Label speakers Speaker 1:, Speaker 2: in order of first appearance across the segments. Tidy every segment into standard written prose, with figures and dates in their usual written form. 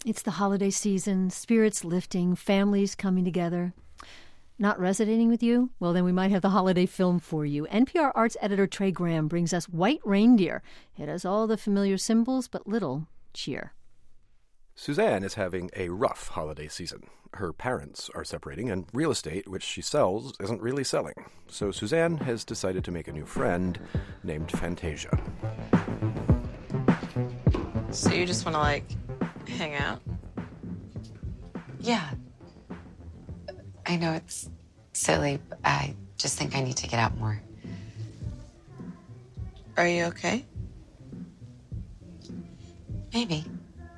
Speaker 1: It's the holiday season, spirits lifting, families coming together. Not resonating with you? Well, then we might have the holiday film for you. NPR arts editor Trey Graham brings us White Reindeer. It has all the familiar symbols, but little cheer.
Speaker 2: Suzanne is having a rough holiday season. Her parents are separating, and real estate, which she sells, isn't really selling. So Suzanne has decided to make a new friend named Fantasia.
Speaker 3: So you just want to, hang out?
Speaker 4: Yeah. I know it's silly, but I just think I need to get out more.
Speaker 3: Are you okay?
Speaker 4: Maybe.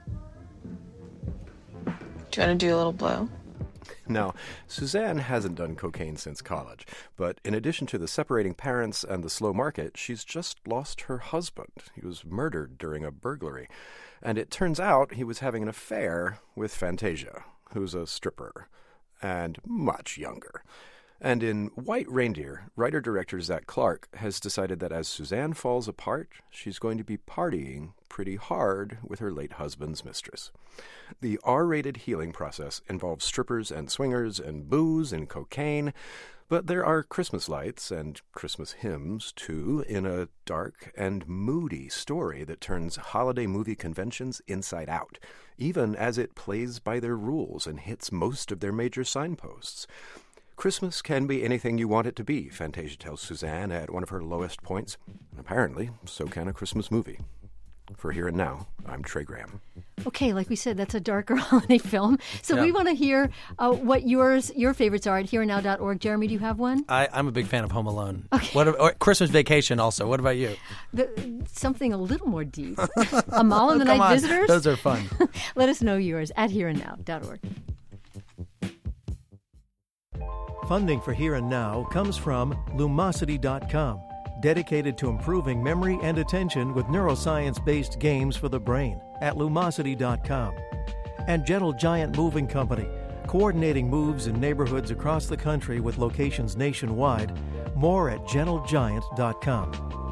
Speaker 3: Do you want to do a little blow?
Speaker 2: Now, Suzanne hasn't done cocaine since college, but in addition to the separating parents and the slow market, she's just lost her husband. He was murdered during a burglary. And it turns out he was having an affair with Fantasia, who's a stripper, and much younger. And in White Reindeer, writer-director Zach Clark has decided that as Suzanne falls apart, she's going to be partying pretty hard with her late husband's mistress. The R-rated healing process involves strippers and swingers and booze and cocaine, but there are Christmas lights and Christmas hymns, too, in a dark and moody story that turns holiday movie conventions inside out, even as it plays by their rules and hits most of their major signposts. Christmas can be anything you want it to be, Fantasia tells Suzanne at one of her lowest points. Apparently, so can a Christmas movie. For Here and Now, I'm Trey Graham.
Speaker 1: Okay, like we said, that's a darker holiday film. So we want to hear what your favorites are at hereandnow.org. Jeremy, do you have one?
Speaker 5: I'm a big fan of Home Alone.
Speaker 1: Okay.
Speaker 5: Or Christmas Vacation also. What about you?
Speaker 1: Something a little more deep. Amal and the Night Visitors?
Speaker 5: Those are fun.
Speaker 1: Let us know yours at hereandnow.org.
Speaker 6: Funding for Here and Now comes from Lumosity.com, dedicated to improving memory and attention with neuroscience-based games for the brain at Lumosity.com. And Gentle Giant Moving Company, coordinating moves in neighborhoods across the country with locations nationwide. More at GentleGiant.com.